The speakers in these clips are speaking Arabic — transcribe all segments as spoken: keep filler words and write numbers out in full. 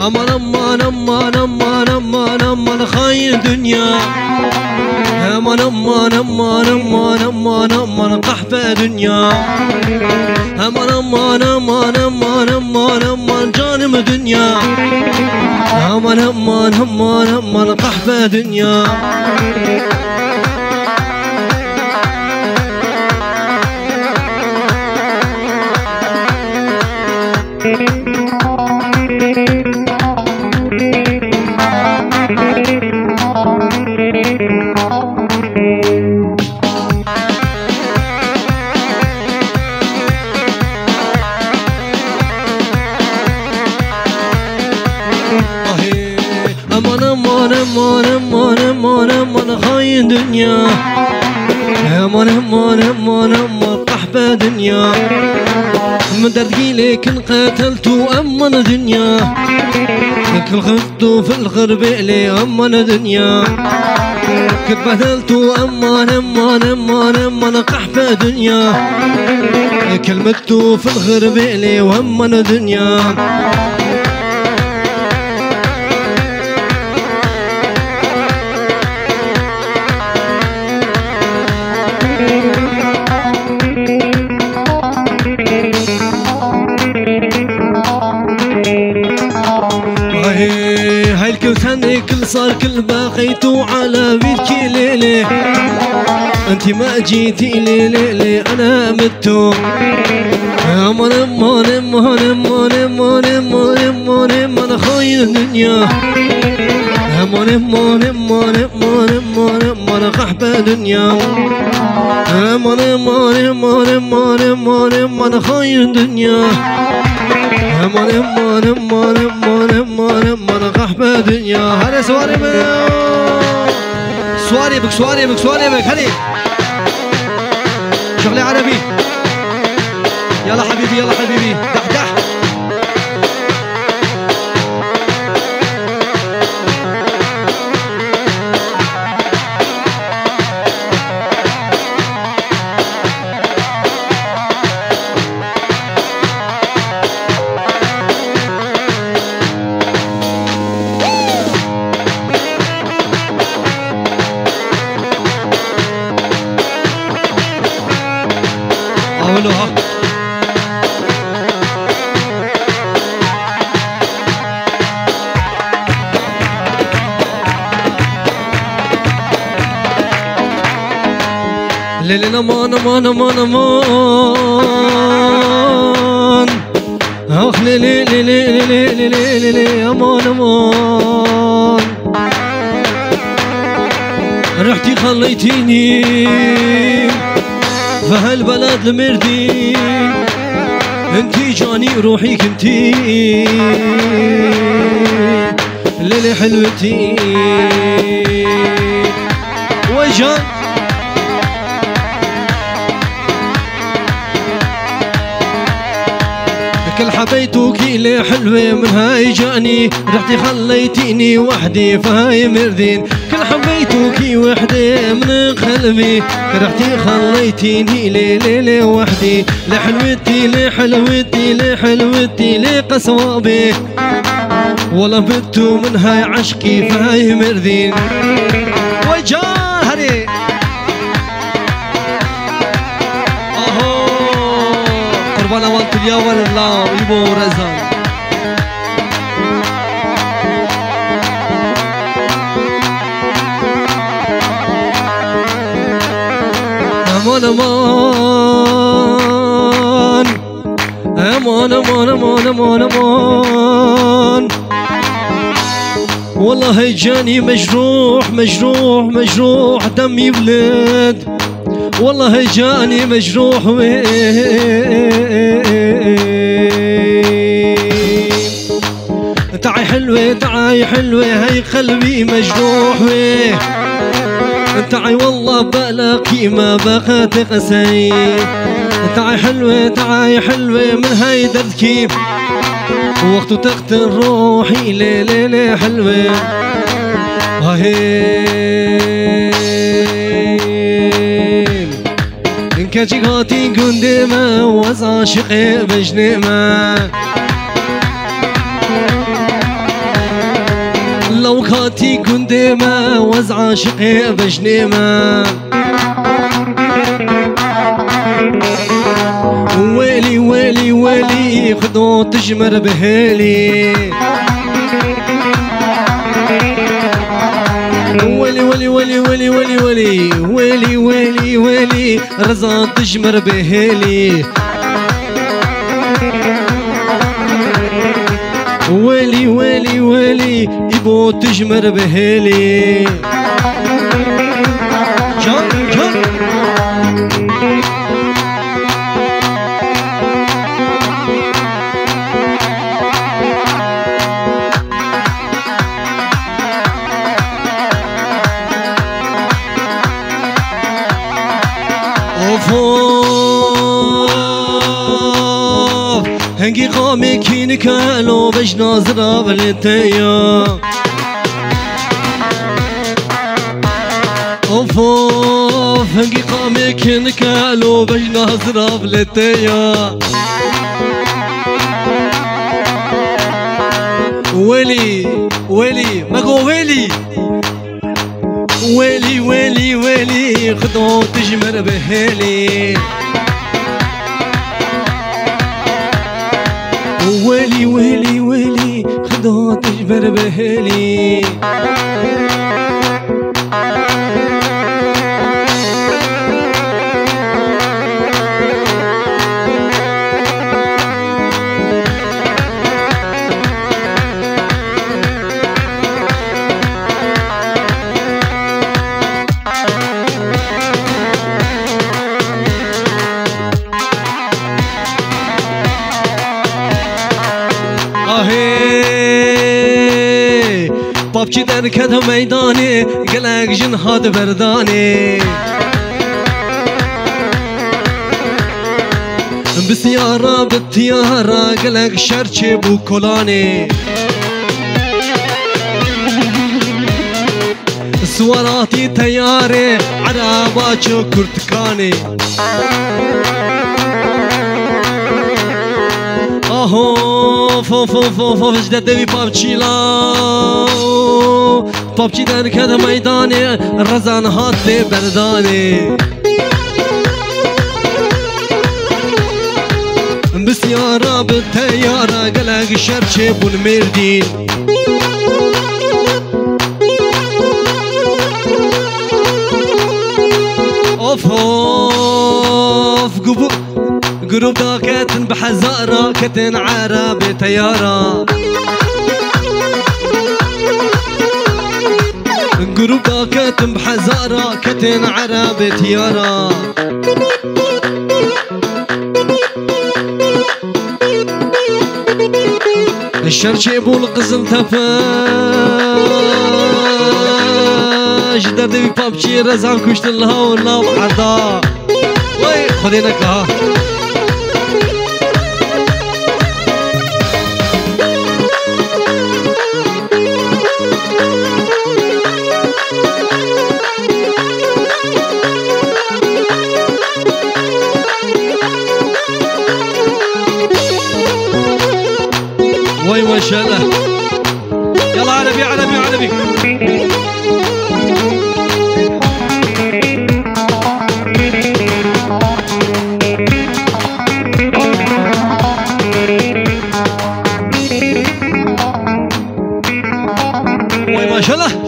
امان امان امان امان امان امان خاين دنيا امان امان امان امان امان امان قحبة دنيا امان امان امان امان امان امان جانم دنيا امان امان امان امان قحبة دنيا امان امان امان امان امان امان خاين دنيا امان امان امان امان قحبة دنيا من دردي لك انقتلت امان دنيا كل خفت في الغرب لي امان دنيا كنت بهدلت امان امان امان امان قحبة دنيا كلمت في الغرب لي وامان دنيا هاي الكل ثاني كل صار كل باقيتو على بيتكي ليلي انتي ما جيتي ليلي لي انا متو امان امان امان امان امان امان امان امان خاين الدنيا امان امان امان امان امان امان قحبة دنيا امان امان امان امان امان امان خاين الدنيا امان امان امان امان امان امان قحبة دنيا هلا سواري بك سواري بك سواري بك سواري بك هلي شغلي عربي يلا حبيبي يلا حبيبي دح دح أولوها ليلي امان امان امان امان اخ ليلي ليلي ليلي ليلي امان امان رحتي خليتيني فهالبلد المردين انتي جاني روحي كنتي ليلي حلوتي وجان كل حبيتوكي لي حلوة من هاي جاني رحتي خليتيني وحدي فهاي مردين كل حبيتوكي وحدي من قلبي رحتي خليتيني لي لي لي وحدي لحلوتي لي حلوتي لي حلوتي لي قصوابي والله بتو من هاي عشقي فهاي مردين وجاهري قربانا والت اليا والله يبو رزان امان امان امان امان امان امان امان والله جاني مجروح مجروح مجروح دم يبلد والله جاني مجروح تعي حلوة تعي حلوة هاي قلبي مجروح تعي والله بلاكي ما بقات قسي تعي حلوة تعي حلوة من هاي دردكي وقت تقتل روحي لي لي لي حلوة هاي كجيغاتي قندمة وز عاشقي بجنمة هاتي قندمة وزع شقي بجنيمة ويلي ويلي ويلي خذو تجمر بهالي ويلي ويلي ويلي ويلي ويلي ويلي ويلي ويلي ويلي رزا تجمر بهالي ويلي ويلي ويلي يبو تجمر بهالي جان جان هنگی قامی کین کالو بج نازرا بلتیا اوف اوف هنگی قامی کین کالو بج نازرا بلتیا ويلي ويلي ماكو ويلي ويلي ويلي ويلي خذو تجمر بهالي ويلي ويلي ويلي خذو تجمر بهالي بابچی در کده میدانه گلک جن هاد بردانه بسیارا بتیارا گلک شرچه بو کلانه سواراتي تياري عرباچو كرتكاني آهو فو فو فو فو جدد دوی پاپچی لا پاپچی در کده میدانه رزان هات بردانه بسیارا بتیارا گلک شرچه بون مردین اوف اوف قبو قروب دا كتن بحزارة كتن عربي تيارة قروب دا كتن بحزارة كتن عربي تيارة الشرشي بول قزل تفاش دردي بابشي رزان كشت الله والله وحدا وي خدينك ها وي ما شاء الله يلا عربي عربي عربي وي ما شاء الله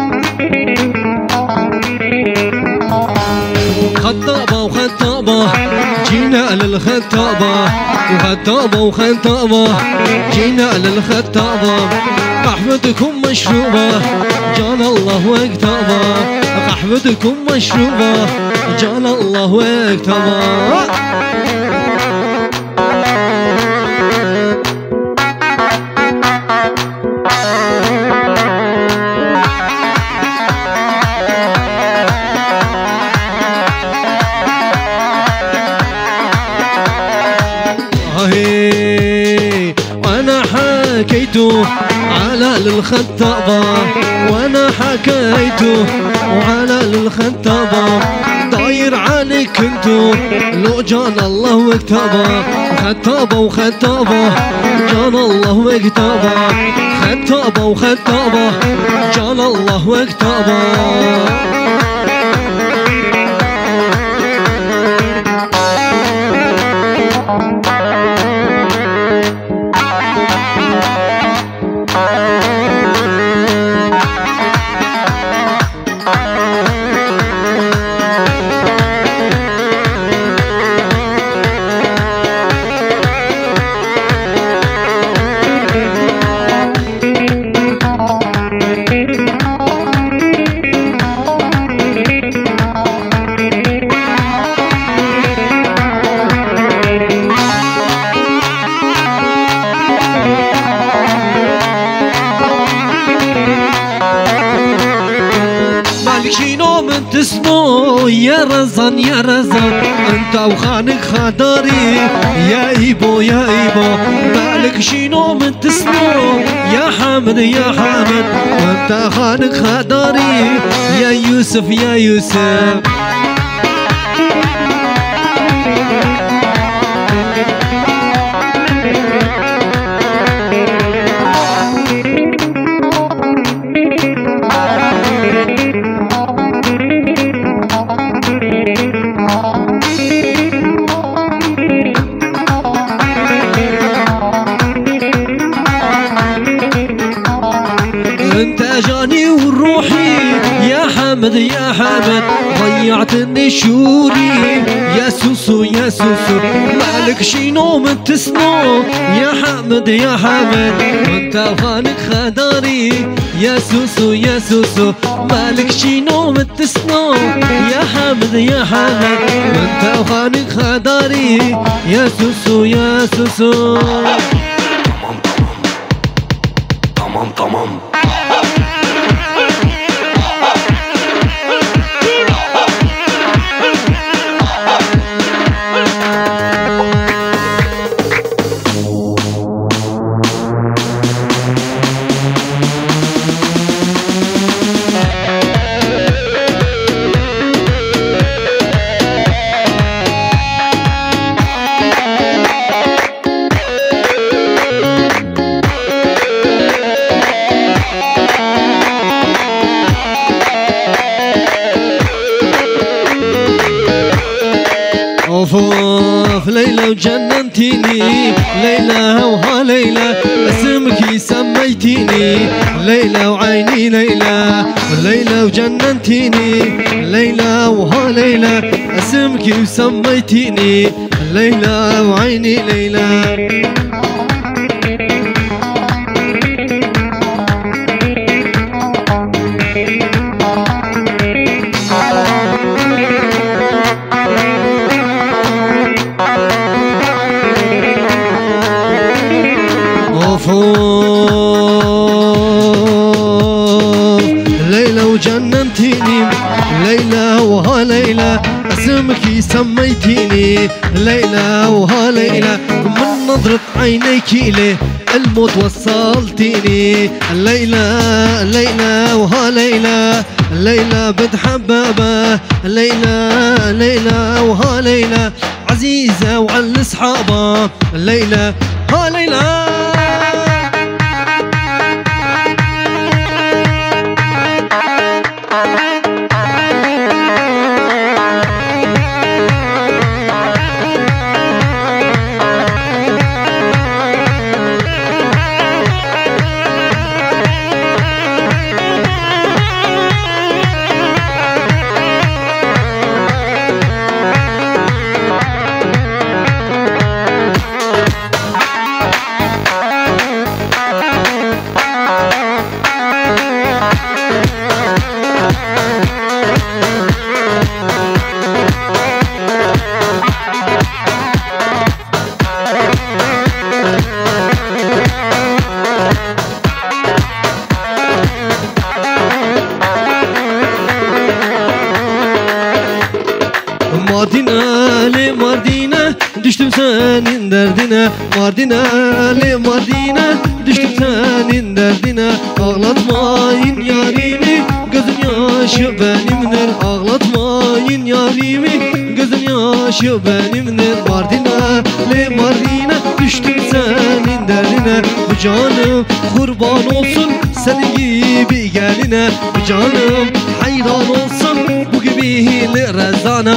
خطابة وخطابة جينا للخطابة وخطابة وخطابة جينا للخطابة قحوتكم مشروبة جان الله واكتابة قحوتكم مشروبة جان الله واكتابة وانا حكيته على للخطابة وانا حكيته على للخطابة داير عليك كنتو لو جان الله وكتابه خطابه وخطابه جان الله وكتابه خطابه وخطابه جان الله وكتابه تسنو يا رزان يا رزان انت وخانك خداري يا ايبو يا ايبو مالك شينو من تسنو يا حامد يا حامد انت خانك خداري يا يوسف يا يوسف انت جاني وروحي يا حامد يا حامد ضيعتني شوري يا سوسو يا سوسو مالك شي نوم تسنو يا حامد يا حامد وانت خانك خداري يا سوسو يا سوسو مالك شي نوم تسنو يا حامد يا حامد وانت خانك خداري يا سوسو يا سوسو تمام تمام اوف ليلى وجننتيني ليلى وها ليلى اسمك سميتيني ليلى وعيني ليلى ليلى وجننتيني ليلى وها ليلى اسمك سميتيني ليلى وعيني ليلى ليلى وجننتيني ليلى وها ليلى اسمك سميتيني ليلى وها ليلى من نظرة عينيك ليه الموت وصلتيني ليلى ليلى وها ليلى ليلى بنت حبابة ليلى ليلى وها ليلى عزيزة وعلى اصحابها ليلى ها ليلى Mardin'e le Mardin'e düştüm senin derdine Mardin'e le Mardin'e düştüm senin derdine Ağlatmayın yarimi gözüm yaşı benimdir Ağlatmayın Mardin yarimi gözün yaşı benimdir. Mardin'e le Mardin'e düştüm senin derdine. Bu canım kurban olsun senin gibi geline. Bu canım hayran olsun bu gibi rezana.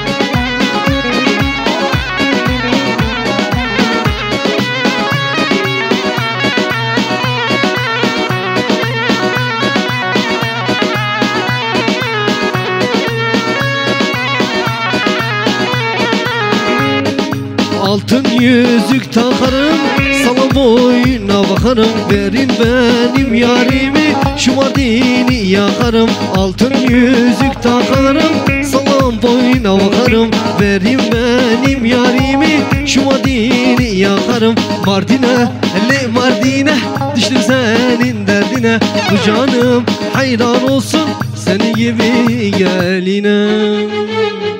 Altın yüzük takarım, sana boyuna bakarım. Verin benim yarimi, şu Mardin'i yakarım. Altın yüzük takarım, sana boyuna bakarım. Verin benim yarimi, şu Mardin'i yakarım. Mardin'e, le Mardin'e düştüm senin derdine. Bu canım hayran olsun senin gibi geline.